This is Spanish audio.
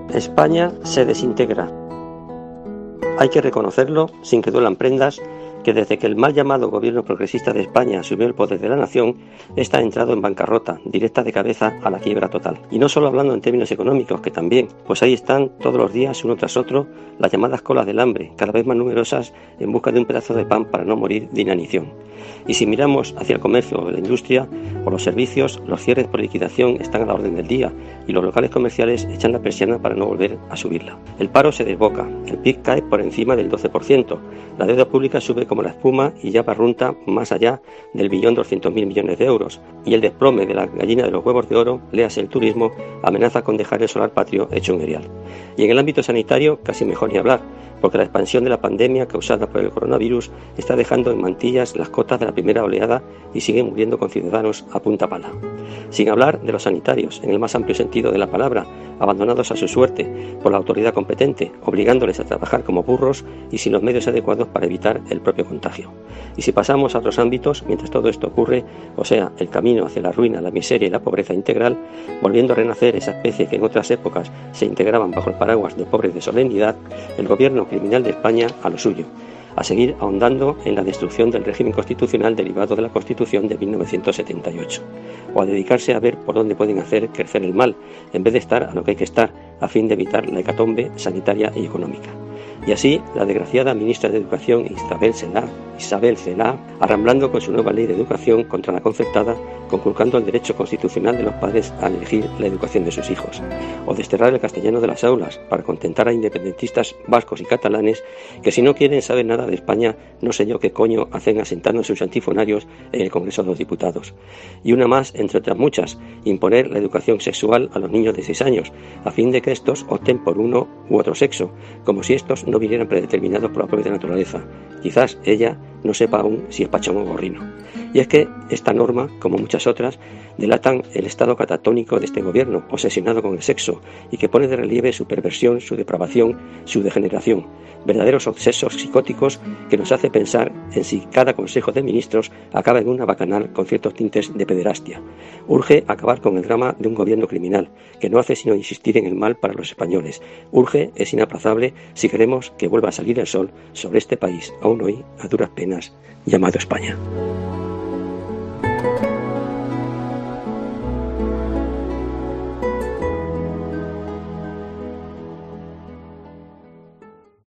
España se desintegra. Hay que reconocerlo sin que duelan prendas, que desde que el mal llamado gobierno progresista de España asumió el poder de la nación, está entrado en bancarrota, directa de cabeza a la quiebra total. Y no solo hablando en términos económicos, que también, pues ahí están todos los días, uno tras otro, las llamadas colas del hambre, cada vez más numerosas en busca de un pedazo de pan para no morir de inanición. Y si miramos hacia el comercio o la industria o los servicios, los cierres por liquidación están a la orden del día y los locales comerciales echan la persiana para no volver a subirla. El paro se desboca, el PIB cae por encima del 12%, la deuda pública sube como la espuma y ya barrunta más allá del 1.200.000 millones de euros, y el desplome de la gallina de los huevos de oro, léase el turismo, amenaza con dejar el solar patrio hecho un erial. Y en el ámbito sanitario, casi mejor ni hablar, porque la expansión de la pandemia causada por el coronavirus está dejando en mantillas las cotas de la primera oleada y siguen muriendo conciudadanos a punta pala. Sin hablar de los sanitarios, en el más amplio sentido de la palabra, abandonados a su suerte por la autoridad competente, obligándoles a trabajar como burros y sin los medios adecuados para evitar el propio contagio. Y si pasamos a otros ámbitos, mientras todo esto ocurre, o sea, el camino hacia la ruina, la miseria y la pobreza integral, volviendo a renacer esa especie que en otras épocas se integraban bajo el paraguas de pobres de solemnidad, el gobierno criminal de España a lo suyo, a seguir ahondando en la destrucción del régimen constitucional derivado de la Constitución de 1978, o a dedicarse a ver por dónde pueden hacer crecer el mal, en vez de estar a lo que hay que estar, a fin de evitar la hecatombe sanitaria y económica. Y así, la desgraciada ministra de Educación, Isabel Celaá, arramblando con su nueva ley de educación contra la concertada, conculcando el derecho constitucional de los padres a elegir la educación de sus hijos, o desterrar el castellano de las aulas para contentar a independentistas vascos y catalanes que, si no quieren saber nada de España, no sé yo qué coño hacen asentando sus antifonarios en el Congreso de los Diputados. Y una más, entre otras muchas, imponer la educación sexual a los niños de 6 años, a fin de que estos opten por uno u otro sexo, como si estos no vinieran predeterminados por la propia naturaleza. Quizás ella no sepa aún si es pachón o gorrino. Y es que esta norma, como muchas otras, delatan el estado catatónico de este gobierno, obsesionado con el sexo, y que pone de relieve su perversión, su depravación, su degeneración, verdaderos obsesos psicóticos que nos hace pensar en si cada consejo de ministros acaba en una bacanal con ciertos tintes de pederastia. Urge acabar con el drama de un gobierno criminal, que no hace sino insistir en el mal para los españoles. Urge, es inaplazable, si queremos que vuelva a salir el sol sobre este país, aún hoy a duras penas, llamado España.